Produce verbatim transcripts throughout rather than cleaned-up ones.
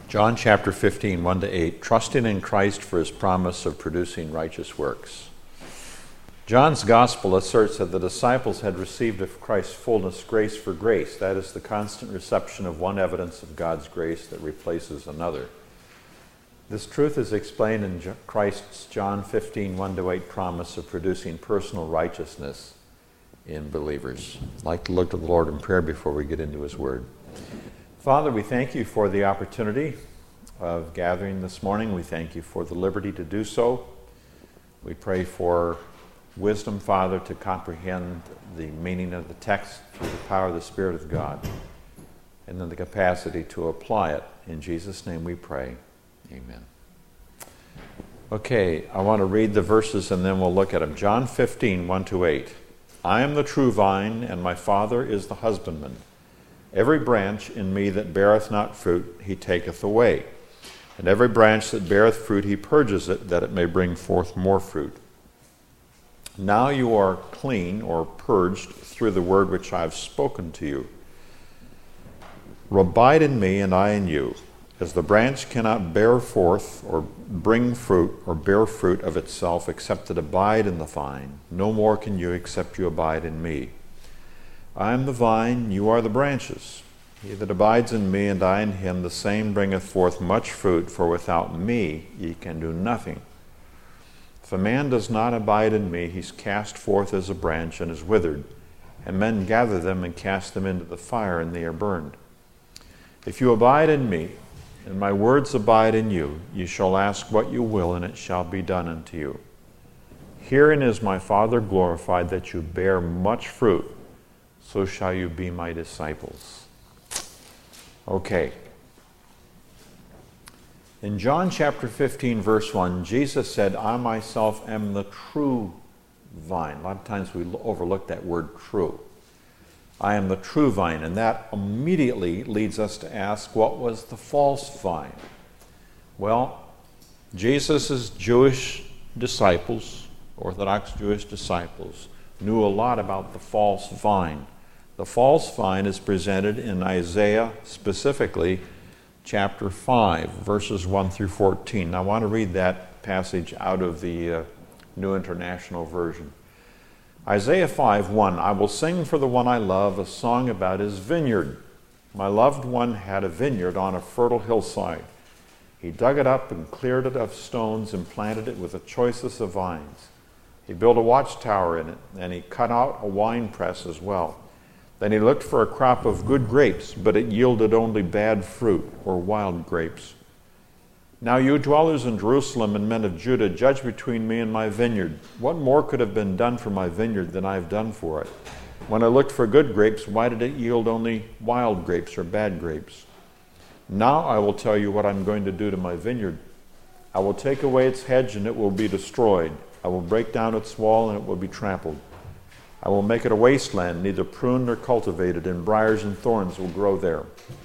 John chapter fifteen, one to eight, trusting in Christ for his promise of producing righteous works. John's gospel asserts that the disciples had received of Christ's fullness grace for grace. That is the constant reception of one evidence of God's grace that replaces another. This truth is explained in Christ's John fifteen, one to eight promise of producing personal righteousness in believers. I'd like to look to the Lord in prayer before we get into his word. Father, we thank you for the opportunity of gathering this morning. We thank you for the liberty to do so. We pray for wisdom, Father, to comprehend the meaning of the text through the power of the Spirit of God, and then the capacity to apply it. In Jesus' name we pray. Amen. Okay, I want to read the verses and then we'll look at them. John fifteen, one to eight. I am the true vine, and my Father is the husbandman. Every branch in me that beareth not fruit, he taketh away. And every branch that beareth fruit, he purges it, that it may bring forth more fruit. Now you are clean, or purged, through the word which I have spoken to you. Abide in me, and I in you. As the branch cannot bear forth, or bring fruit, or bear fruit of itself, except it abide in the vine, no more can you except you abide in me. I am the vine, you are the branches. He that abides in me, and I in him, the same bringeth forth much fruit, for without me ye can do nothing. If a man does not abide in me, he is cast forth as a branch and is withered, and men gather them and cast them into the fire, and they are burned. If you abide in me, and my words abide in you, you shall ask what you will, and it shall be done unto you. Herein is my Father glorified, that you bear much fruit, so shall you be my disciples. Okay. In John chapter fifteen, verse one, Jesus said, I myself am the true vine. A lot of times we overlook that word true. I am the true vine, and that immediately leads us to ask, what was the false vine? Well, Jesus' Jewish disciples, Orthodox Jewish disciples, knew a lot about the false vine. The false vine is presented in Isaiah, specifically chapter five, verses one through fourteen. Now, I want to read that passage out of the uh, New International Version. Isaiah five, one, I will sing for the one I love a song about his vineyard. My loved one had a vineyard on a fertile hillside. He dug it up and cleared it of stones and planted it with the choicest of vines. He built a watchtower in it, and he cut out a wine press as well. Then he looked for a crop of good grapes, but it yielded only bad fruit, or wild grapes. Now you dwellers in Jerusalem and men of Judah, judge between me and my vineyard. What more could have been done for my vineyard than I have done for it? When I looked for good grapes, why did it yield only wild grapes or bad grapes? Now I will tell you what I'm going to do to my vineyard. I will take away its hedge, and it will be destroyed. I will break down its wall, and it will be trampled. I will make it a wasteland, neither pruned nor cultivated, and briars and thorns will grow there.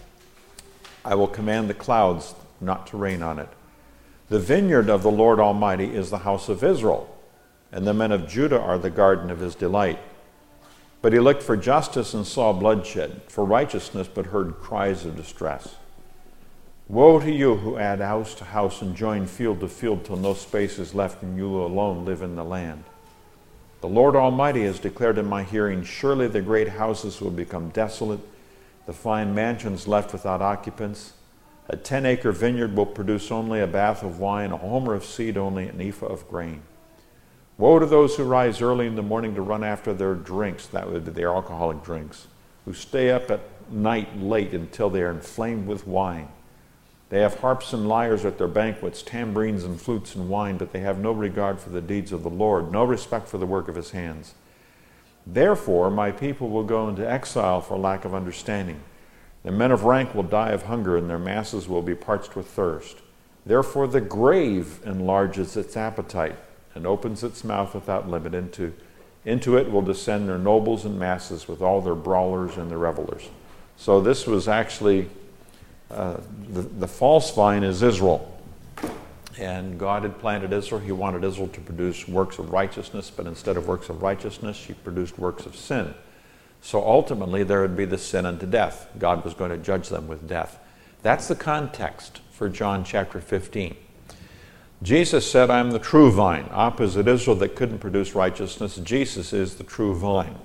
I will command the clouds not to rain on it. The vineyard of the Lord Almighty is the house of Israel, and the men of Judah are the garden of his delight. But he looked for justice and saw bloodshed, for righteousness, but heard cries of distress. Woe to you who add house to house and join field to field till no space is left and you alone live in the land. The Lord Almighty has declared in my hearing, surely the great houses will become desolate, the fine mansions left without occupants. A ten-acre vineyard will produce only a bath of wine, a homer of seed only an ephah of grain. Woe to those who rise early in the morning to run after their drinks, that would be their alcoholic drinks, who stay up at night late until they are inflamed with wine. They have harps and lyres at their banquets, tambourines and flutes and wine, but they have no regard for the deeds of the Lord, no respect for the work of his hands. Therefore, my people will go into exile for lack of understanding. The men of rank will die of hunger, and their masses will be parched with thirst. Therefore, the grave enlarges its appetite and opens its mouth without limit. Into, into it will descend their nobles and masses with all their brawlers and their revelers. So this was actually... Uh, the, the false vine is Israel. And God had planted Israel. He wanted Israel to produce works of righteousness, but instead of works of righteousness, she produced works of sin. So ultimately, there would be the sin unto death. God was going to judge them with death. That's the context for John chapter fifteen. Jesus said, I'm the true vine. Opposite Israel that couldn't produce righteousness, Jesus is the true vine.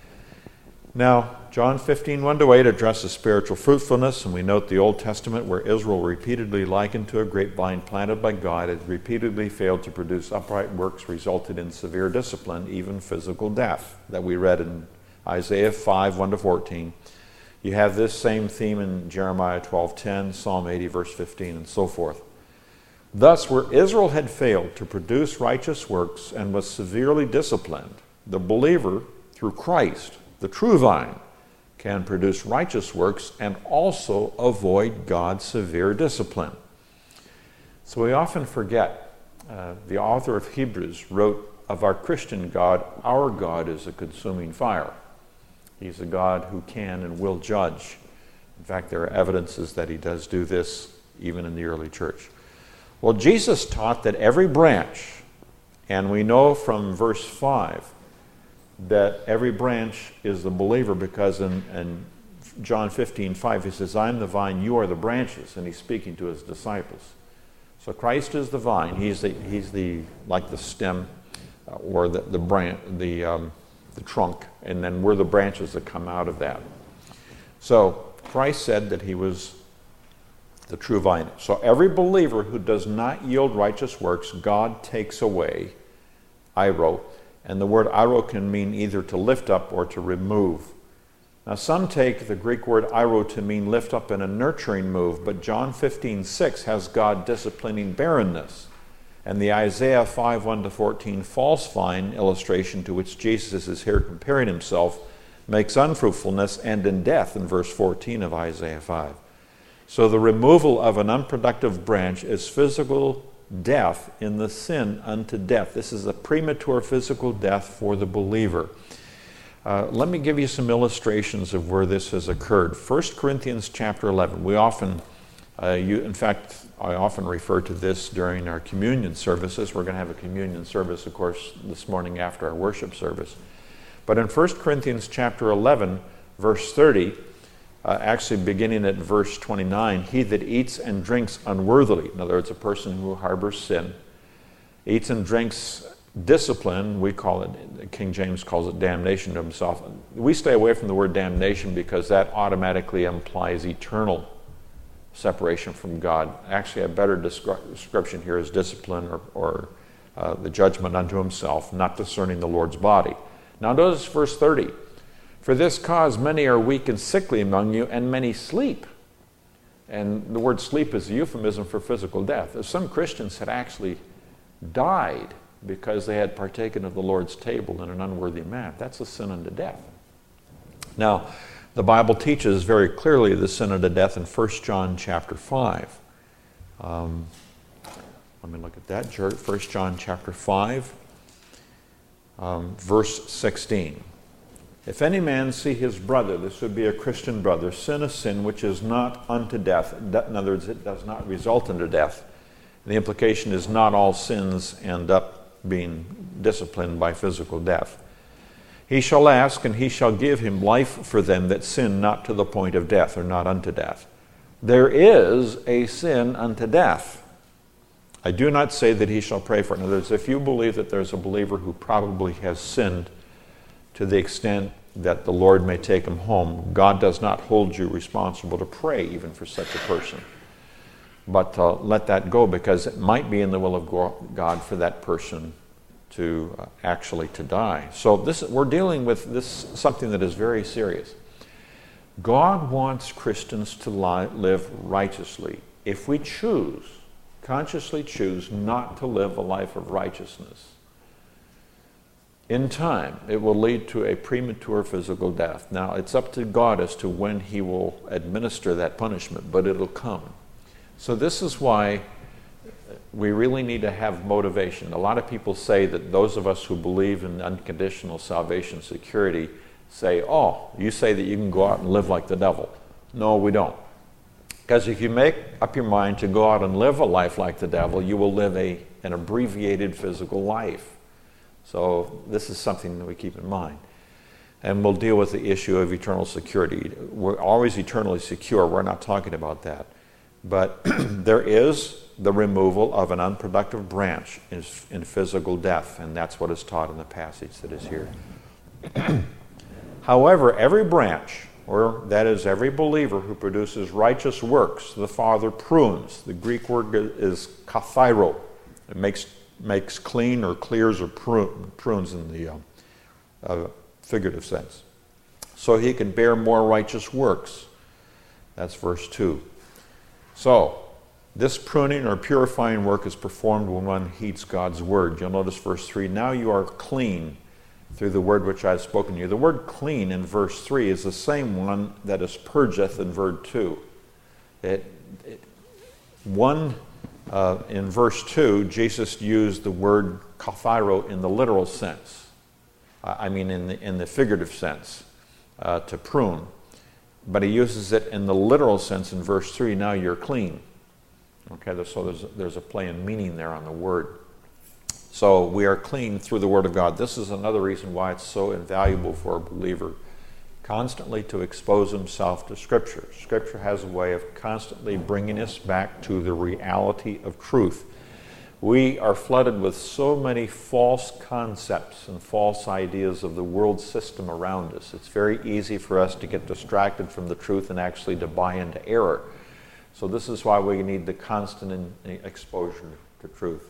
Now, John fifteen, one to eight addresses spiritual fruitfulness, and we note the Old Testament where Israel, repeatedly likened to a grapevine planted by God, had repeatedly failed to produce upright works, resulted in severe discipline, even physical death, that we read in Isaiah five, one to fourteen. You have this same theme in Jeremiah twelve ten, Psalm eighty, verse fifteen, and so forth. Thus, where Israel had failed to produce righteous works and was severely disciplined, the believer, through Christ, the true vine, can produce righteous works and also avoid God's severe discipline. So we often forget, uh, the author of Hebrews wrote of our Christian God, our God is a consuming fire. He's a God who can and will judge. In fact, there are evidences that he does do this even in the early church. Well, Jesus taught that every branch, and we know from verse five that every branch is the believer, because in, in John fifteen, five, he says, I'm the vine, you are the branches, and he's speaking to his disciples. So Christ is the vine. He's the, he's the like the stem uh, or the, the, branch, the, um, the trunk, and then we're the branches that come out of that. So Christ said that he was the true vine. So every believer who does not yield righteous works, God takes away, airo. And the word airo can mean either to lift up or to remove. Now some take the Greek word airo to mean lift up in a nurturing move, but John fifteen, six has God disciplining barrenness. And the Isaiah five, one to fourteen false vine illustration to which Jesus is here comparing himself makes unfruitfulness and in death in verse fourteen of Isaiah five. So the removal of an unproductive branch is physical death in the sin unto death. This is a premature physical death for the believer. Uh, let me give you some illustrations of where this has occurred. First Corinthians chapter eleven. We often, uh, you, in fact, I often refer to this during our communion services. We're going to have a communion service, of course, this morning after our worship service. But in First Corinthians chapter eleven, verse thirty, Uh, actually beginning at verse twenty-nine, he that eats and drinks unworthily, in other words, a person who harbors sin, eats and drinks discipline, we call it, King James calls it damnation to himself. We stay away from the word damnation because that automatically implies eternal separation from God. Actually, a better descri- description here is discipline or, or uh, the judgment unto himself, not discerning the Lord's body. Now notice verse thirty. For this cause many are weak and sickly among you, and many sleep. And the word sleep is a euphemism for physical death. Some Christians had actually died because they had partaken of the Lord's table in an unworthy manner. That's a sin unto death. Now, the Bible teaches very clearly the sin unto death in First John chapter five. Um, let me look at that. First John chapter five, um, verse sixteen. If any man see his brother, this would be a Christian brother, sin a sin which is not unto death, in other words, it does not result unto death. The implication is not all sins end up being disciplined by physical death. He shall ask, and he shall give him life for them that sin not to the point of death, or not unto death. There is a sin unto death. I do not say that he shall pray for it. In other words, if you believe that there's a believer who probably has sinned to the extent that the Lord may take him home, God does not hold you responsible to pray even for such a person. But uh, let that go, because it might be in the will of God for that person to uh, actually to die. So this we're dealing with this something that is very serious. God wants Christians to li- live righteously. If we choose, consciously choose not to live a life of righteousness, in time, it will lead to a premature physical death. Now, it's up to God as to when he will administer that punishment, but it'll come. So this is why we really need to have motivation. A lot of people say that those of us who believe in unconditional salvation security say, oh, you say that you can go out and live like the devil. No, we don't. Because if you make up your mind to go out and live a life like the devil, you will live a, an abbreviated physical life. So this is something that we keep in mind. And we'll deal with the issue of eternal security. We're always eternally secure. We're not talking about that. But there is the removal of an unproductive branch in, in physical death, and that's what is taught in the passage that is here. However, every branch, or that is every believer who produces righteous works, the Father prunes. The Greek word is kathairo. It makes, makes clean or clears or prune, prunes in the uh, uh, figurative sense. So he can bear more righteous works. That's verse two. So, this pruning or purifying work is performed when one heeds God's word. You'll notice verse three, now you are clean through the word which I have spoken to you. The word clean in verse three is the same one that is purgeth in verse two. It, it, one, uh, in verse two, Jesus used the word kathairo in the literal sense. I mean in the, in the figurative sense, uh, to prune. But he uses it in the literal sense in verse three, now you're clean. Okay, so there's, there's a play in meaning there on the word. So we are clean through the word of God. This is another reason why it's so invaluable for a believer constantly to expose himself to Scripture. Scripture has a way of constantly bringing us back to the reality of truth. We are flooded with so many false concepts and false ideas of the world system around us. It's very easy for us to get distracted from the truth and actually to buy into error. So this is why we need the constant in, exposure to truth.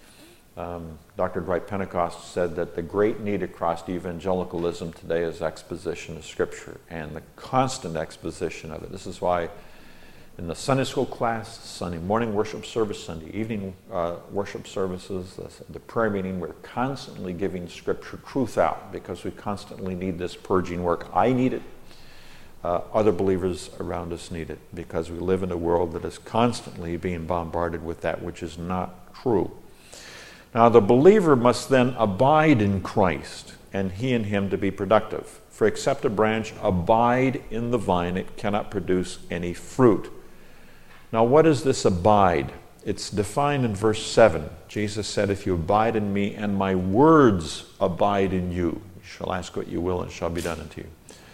Um, Doctor Dwight Pentecost said that the great need across evangelicalism today is exposition of Scripture and the constant exposition of it. This is why in the Sunday school class, Sunday morning worship service, Sunday evening uh, worship services, the, the prayer meeting, we're constantly giving Scripture truth out because we constantly need this purging work. I need it. Uh, other believers around us need it because we live in a world that is constantly being bombarded with that which is not true. Now, the believer must then abide in Christ, and he and him to be productive. For except a branch abide in the vine, it cannot produce any fruit. Now, what is this abide? It's defined in verse seven. Jesus said, if you abide in me and my words abide in you, you shall ask what you will and it shall be done unto you.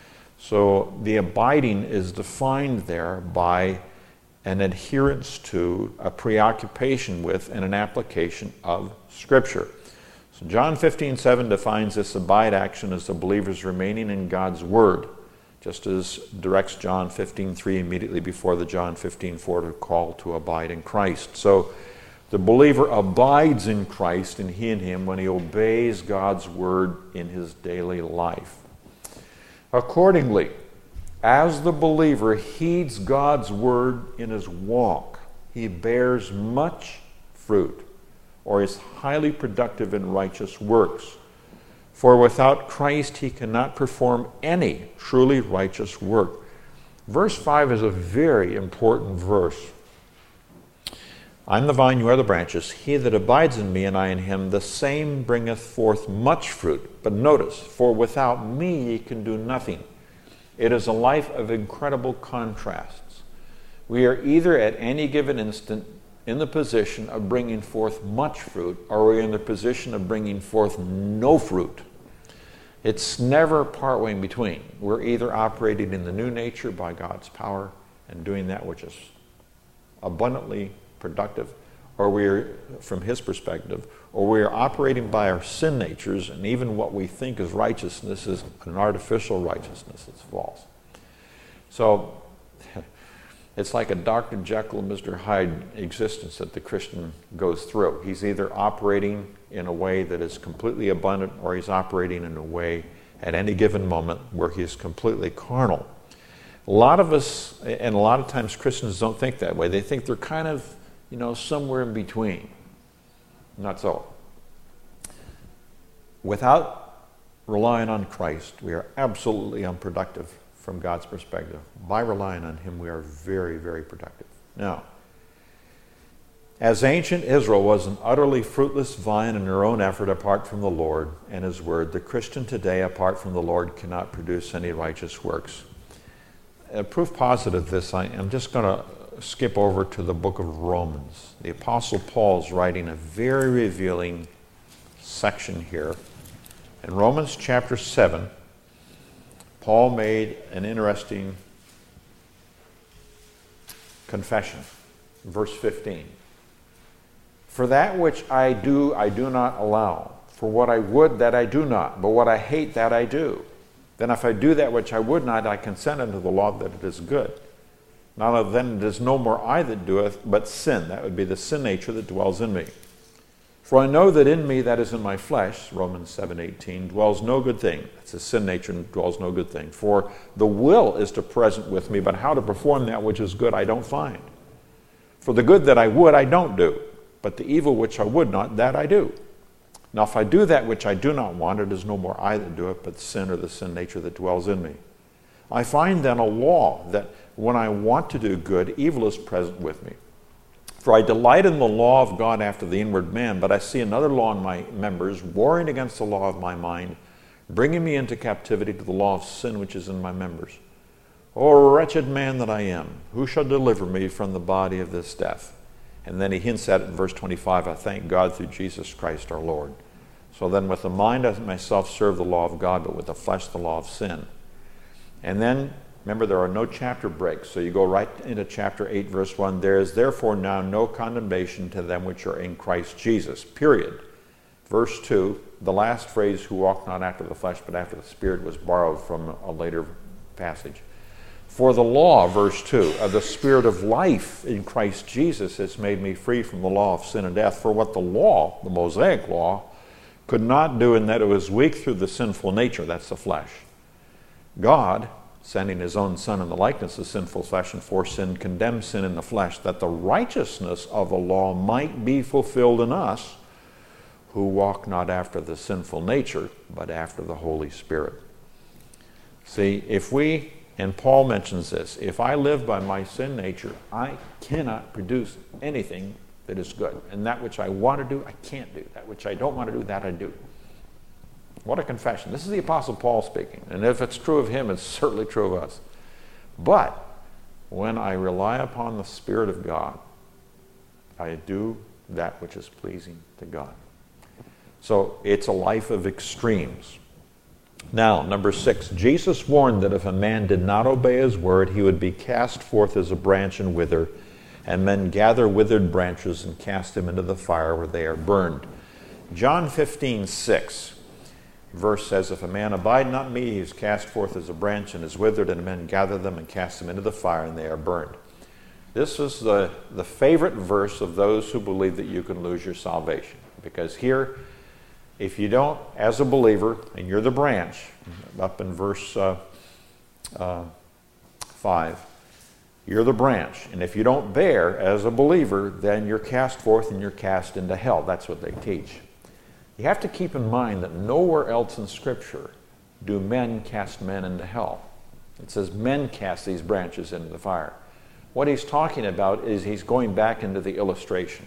So the abiding is defined there by an adherence to, a preoccupation with, and an application of Scripture. So John fifteen seven defines this abide action as the believer's remaining in God's Word, just as directs John fifteen three immediately before the John fifteen four to call to abide in Christ. So the believer abides in Christ and he in him when he obeys God's Word in his daily life. Accordingly, as the believer heeds God's word in his walk, he bears much fruit, or is highly productive in righteous works. For without Christ he cannot perform any truly righteous work. Verse five is a very important verse. I am the vine, you are the branches. He that abides in me and I in him, the same bringeth forth much fruit. But notice, for without me ye can do nothing. It is a life of incredible contrasts. We are either at any given instant in the position of bringing forth much fruit, or we're in the position of bringing forth no fruit. It's never partway in between. We're either operating in the new nature by God's power and doing that which is abundantly productive, or we're, from his perspective, or we're operating by our sin natures, and even what we think is righteousness is an artificial righteousness. It's false. So it's like a Doctor Jekyll and Mister Hyde existence that the Christian goes through. He's either operating in a way that is completely abundant, or he's operating in a way at any given moment where he is completely carnal. A lot of us, and a lot of times Christians don't think that way. They think they're kind of, you know, somewhere in between. Not so. Without relying on Christ, we are absolutely unproductive from God's perspective. By relying on him, we are very, very productive. Now, as ancient Israel was an utterly fruitless vine in her own effort apart from the Lord and his word, the Christian today, apart from the Lord, cannot produce any righteous works. A proof positive of this, I am just going to skip over to the book of Romans. The Apostle Paul is writing a very revealing section here. In Romans chapter seven, Paul made an interesting confession. verse fifteen. For that which I do, I do not allow. For what I would, that I do not. But what I hate, that I do. Then if I do that which I would not, I consent unto the law that it is good. Now then it is no more I that doeth, but sin. That would be the sin nature that dwells in me. For I know that in me, that is in my flesh, Romans seven eighteen, dwells no good thing. That's the sin nature and dwells no good thing. For the will is to present with me, but how to perform that which is good I don't find. For the good that I would, I don't do. But the evil which I would not, that I do. Now if I do that which I do not want, it is no more I that do it, but sin or the sin nature that dwells in me. I find then a law that when I want to do good, evil is present with me. For I delight in the law of God after the inward man, but I see another law in my members, warring against the law of my mind, bringing me into captivity to the law of sin which is in my members. O wretched man that I am, who shall deliver me from the body of this death? And then he hints at it in verse twenty-five, I thank God through Jesus Christ our Lord. So then with the mind I myself serve the law of God, but with the flesh the law of sin. And then, remember, there are no chapter breaks, so you go right into chapter eight, verse one. There is therefore now no condemnation to them which are in Christ Jesus, period. Verse two, the last phrase, who walk not after the flesh, but after the Spirit, was borrowed from a later passage. For the law, verse two, of the Spirit of life in Christ Jesus has made me free from the law of sin and death. For what the law, the Mosaic law, could not do in that it was weak through the sinful nature, that's the flesh. God, sending his own Son in the likeness of sinful flesh and for sin, condemned sin in the flesh, that the righteousness of the law might be fulfilled in us, who walk not after the sinful nature, but after the Holy Spirit. See, if we... And Paul mentions this, if I live by my sin nature, I cannot produce anything that is good. And that which I want to do, I can't do. That which I don't want to do, that I do. What a confession. This is the Apostle Paul speaking. And if it's true of him, it's certainly true of us. But when I rely upon the Spirit of God, I do that which is pleasing to God. So it's a life of extremes. Now, number six, Jesus warned that if a man did not obey his word, he would be cast forth as a branch and wither, and men gather withered branches and cast them into the fire where they are burned. John fifteen six, verse says, if a man abide not in me, he is cast forth as a branch and is withered, and men gather them and cast them into the fire, and they are burned. This is the, the favorite verse of those who believe that you can lose your salvation, because here, if you don't, as a believer, and you're the branch, up in verse uh, uh, five, you're the branch. And if you don't bear as a believer, then you're cast forth and you're cast into hell. That's what they teach. You have to keep in mind that nowhere else in Scripture do men cast men into hell. It says men cast these branches into the fire. What he's talking about is he's going back into the illustration.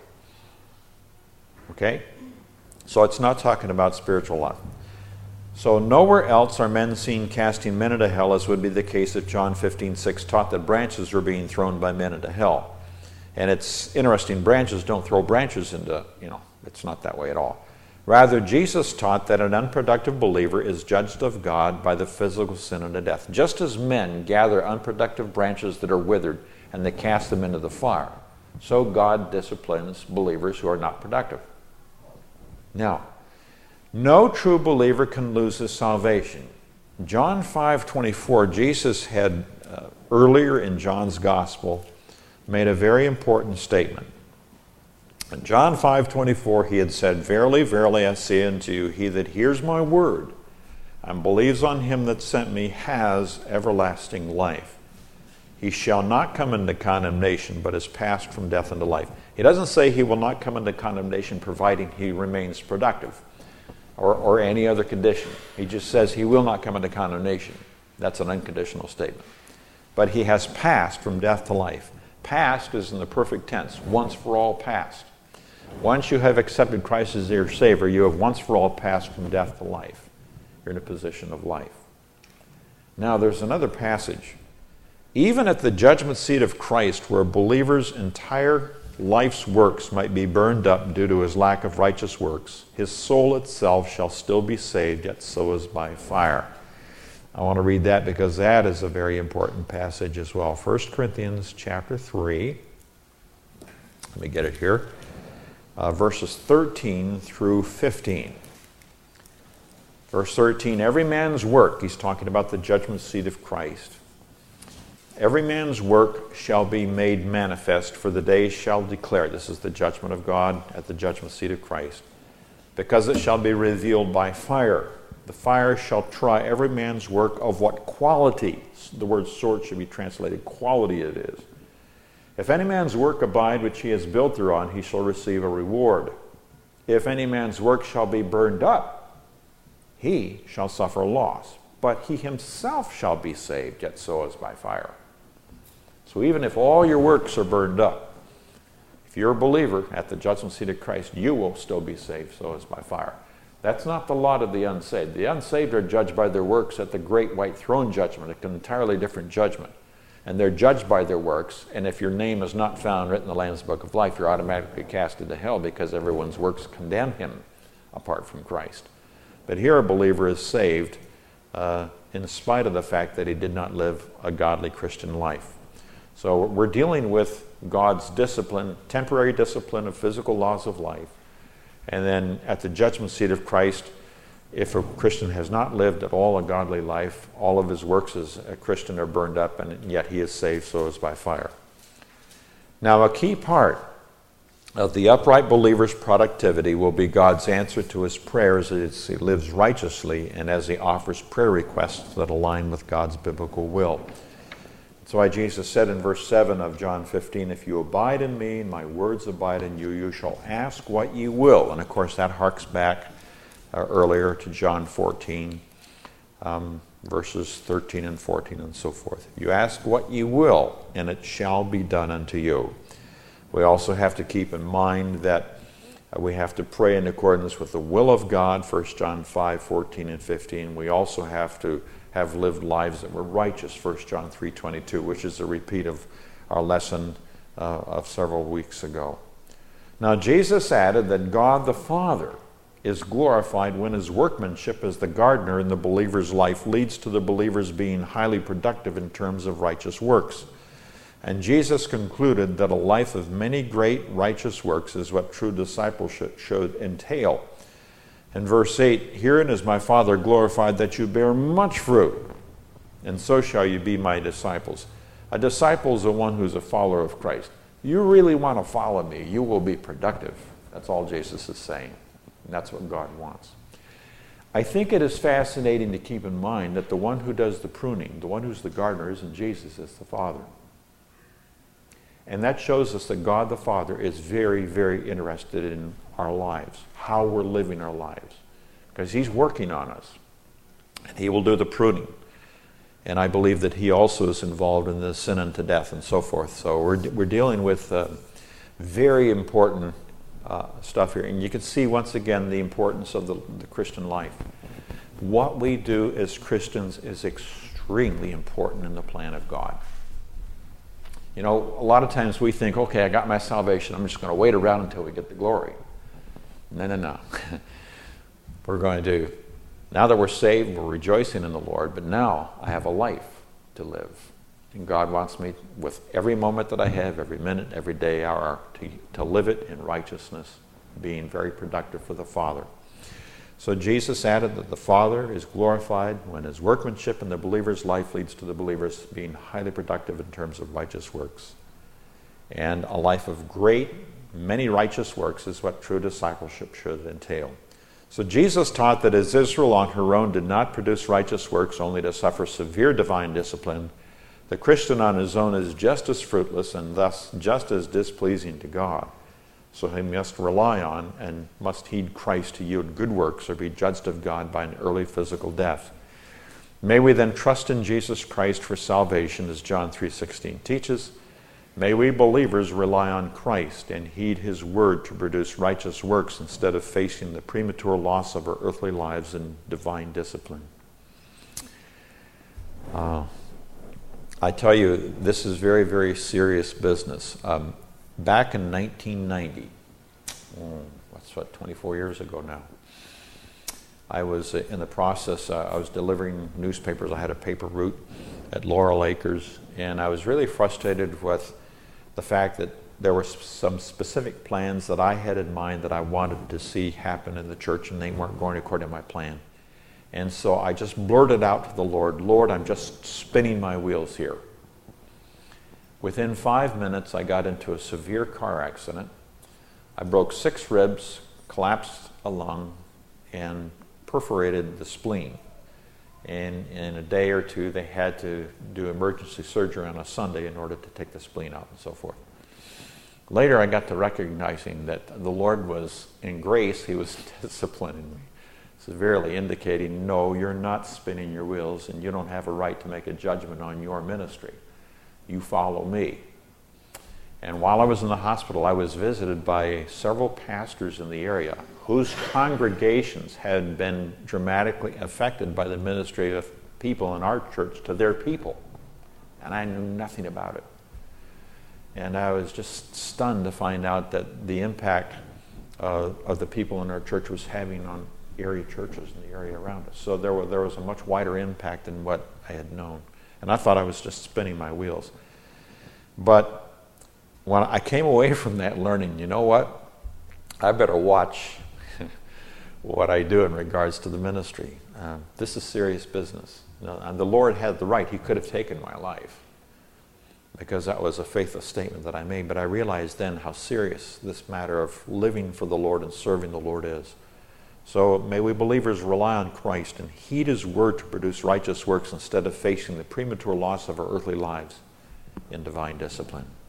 Okay? So it's not talking about spiritual life. So nowhere else are men seen casting men into hell, as would be the case if John fifteen six taught that branches were being thrown by men into hell. And it's interesting, branches don't throw branches into, you know, it's not that way at all. Rather, Jesus taught that an unproductive believer is judged of God by the physical sin unto death. Just as men gather unproductive branches that are withered and they cast them into the fire, so God disciplines believers who are not productive. Now, no true believer can lose his salvation. John five twenty-four, Jesus had uh, earlier in John's Gospel made a very important statement. In John five twenty-four, he had said, verily, verily, I say unto you, he that hears my word and believes on him that sent me has everlasting life. He shall not come into condemnation, but is passed from death into life. He doesn't say he will not come into condemnation providing he remains productive or, or any other condition. He just says he will not come into condemnation. That's an unconditional statement. But he has passed from death to life. Past is in the perfect tense, once for all past. Once you have accepted Christ as your Savior, you have once for all passed from death to life. You're in a position of life. Now there's another passage. Even at the judgment seat of Christ, where a believer's entire life's works might be burned up due to his lack of righteous works, his soul itself shall still be saved, yet so is by fire. I want to read that because that is a very important passage as well. First Corinthians chapter three. Let me get it here. Uh, verses thirteen through fifteen. Verse thirteen, every man's work, he's talking about the judgment seat of Christ. Every man's work shall be made manifest, for the day shall declare. This is the judgment of God at the judgment seat of Christ. Because it shall be revealed by fire. The fire shall try every man's work of what quality. The word sort should be translated quality it is. If any man's work abide which he has built thereon, he shall receive a reward. If any man's work shall be burned up, he shall suffer loss. But he himself shall be saved, yet so as by fire. So even if all your works are burned up, if you're a believer at the judgment seat of Christ, you will still be saved, so as by fire. That's not the lot of the unsaved. The unsaved are judged by their works at the great white throne judgment, an entirely different judgment. And they're judged by their works, and if your name is not found written in the Lamb's Book of Life, you're automatically cast into hell because everyone's works condemn him apart from Christ. But here a believer is saved uh, in spite of the fact that he did not live a godly Christian life. So we're dealing with God's discipline, temporary discipline of physical laws of life. And then at the judgment seat of Christ, if a Christian has not lived at all a godly life, all of his works as a Christian are burned up, and yet he is saved, so as by fire. Now, a key part of the upright believer's productivity will be God's answer to his prayers as he lives righteously and as he offers prayer requests that align with God's biblical will. That's why Jesus said in verse seven of John fifteen, if you abide in me and my words abide in you, you shall ask what you will. And of course that harks back uh, earlier to John fourteen, um, verses thirteen and fourteen and so forth. You ask what you will, and it shall be done unto you. We also have to keep in mind that uh, we have to pray in accordance with the will of God, First John five, fourteen and fifteen. We also have to have lived lives that were righteous, First John three, twenty-two, which is a repeat of our lesson uh, of several weeks ago. Now, Jesus added that God the Father is glorified when his workmanship as the gardener in the believer's life leads to the believer's being highly productive in terms of righteous works. And Jesus concluded that a life of many great righteous works is what true discipleship should entail. In verse eight, herein is my Father glorified, that you bear much fruit, and so shall you be my disciples. A disciple is the one who's a follower of Christ. You really want to follow me, you will be productive. That's all Jesus is saying. And that's what God wants. I think it is fascinating to keep in mind that the one who does the pruning, the one who's the gardener, isn't Jesus, it's the Father. And that shows us that God the Father is very, very interested in our lives, how we're living our lives, because he's working on us, and he will do the pruning. And I believe that he also is involved in the sin unto death and so forth. So we're, we're dealing with uh, very important uh, stuff here. And you can see once again the importance of the, the Christian life. What we do as Christians is extremely important in the plan of God. You know, a lot of times we think, okay, I got my salvation, I'm just going to wait around until we get the glory. No, no, no. We're going to, now that we're saved, we're rejoicing in the Lord, but now I have a life to live. And God wants me, with every moment that I have, every minute, every day, hour, to, to live it in righteousness, being very productive for the Father. So Jesus added that the Father is glorified when his workmanship in the believer's life leads to the believers being highly productive in terms of righteous works. And a life of great, many righteous works is what true discipleship should entail. So Jesus taught that as Israel on her own did not produce righteous works only to suffer severe divine discipline, the Christian on his own is just as fruitless and thus just as displeasing to God. So he must rely on and must heed Christ to yield good works or be judged of God by an early physical death. May we then trust in Jesus Christ for salvation, as John three sixteen teaches. May we believers rely on Christ and heed his word to produce righteous works instead of facing the premature loss of our earthly lives in divine discipline. Uh, I tell you, this is very, very serious business. Um, back in nineteen ninety, oh, what's what, twenty-four years ago now, I was in the process, uh, I was delivering newspapers. I had a paper route at Laurel Acres, and I was really frustrated with the fact that there were some specific plans that I had in mind that I wanted to see happen in the church, and they weren't going according to my plan. And so I just blurted out to the Lord, Lord, I'm just spinning my wheels here. Within five minutes, I got into a severe car accident. I broke six ribs, collapsed a lung, and perforated the spleen. And in a day or two, they had to do emergency surgery on a Sunday in order to take the spleen out and so forth. Later, I got to recognizing that the Lord was, in grace, He was disciplining me, severely indicating, no, you're not spinning your wheels, and you don't have a right to make a judgment on your ministry. You follow me. And while I was in the hospital, I was visited by several pastors in the area whose congregations had been dramatically affected by the ministry of people in our church to their people. And I knew nothing about it. And I was just stunned to find out that the impact uh, of the people in our church was having on area churches in the area around us. So there, were, there was a much wider impact than what I had known. And I thought I was just spinning my wheels. But when I came away from that learning, you know what? I better watch what I do in regards to the ministry. Uh, this is serious business. You know, and the Lord had the right. He could have taken my life, because that was a faithless statement that I made. But I realized then how serious this matter of living for the Lord and serving the Lord is. So may we believers rely on Christ and heed His word to produce righteous works instead of facing the premature loss of our earthly lives in divine discipline.